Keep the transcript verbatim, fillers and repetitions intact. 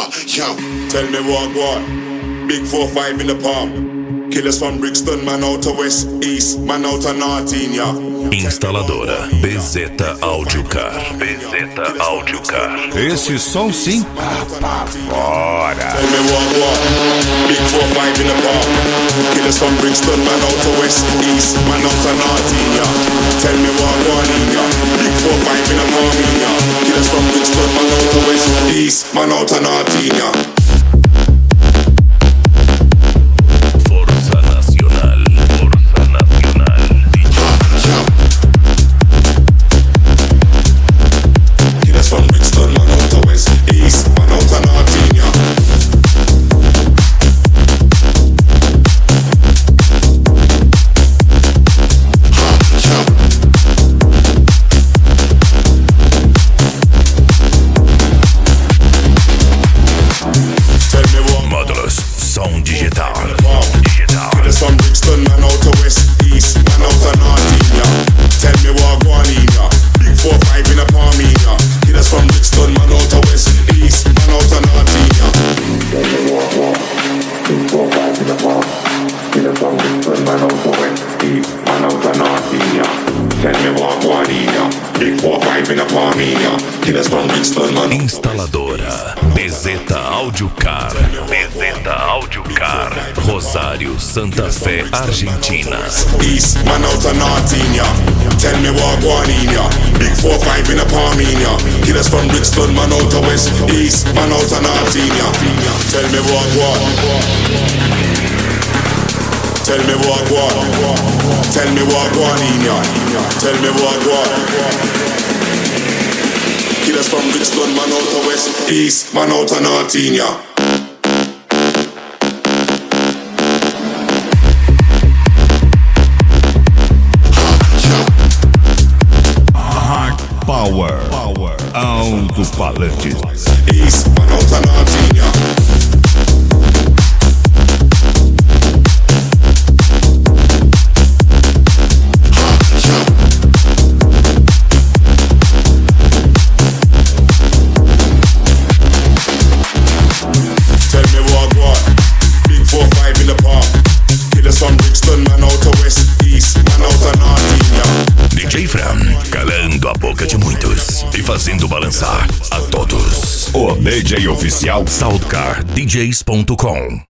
yo. Tell me what, what? Big four five in the palm. Killers from Brixton, man out to West East, man out to Norteen, yeah. Instaladora Bezeta Audiocar. Bezeta Audiocar. Esse som sim. Ah, fora. Tell me what, what? Big four five in the palm. Killers from Brixton, man out to West East, man out to Norteen, yeah. Tell me what, what, yeah. Big four five in the palm, yeah. Killers from Brixton, man out to West East, man out to Norteen, yeah. Instaladora Bezeta Audiocar. Bezeta Audiocar. Rosário, Santa Fé, Argentina. East, man out of Norteen, yeah. Tell me what going in, yeah. Big four five in the palm in, yeah. Killers from Brixton, man out of West East, man out of Norteen, yeah. Tell me what what? Tell me what what? Tell me what going in, yeah. Tell me what what? Killers from Brixton, man out of West East, man out of Norteen, yeah. Power, power, alto-falantes. East, man out of Norteen, yeah. Calando a boca de muitos e fazendo balançar a todos. O D J oficial Soundcar D Js ponto com.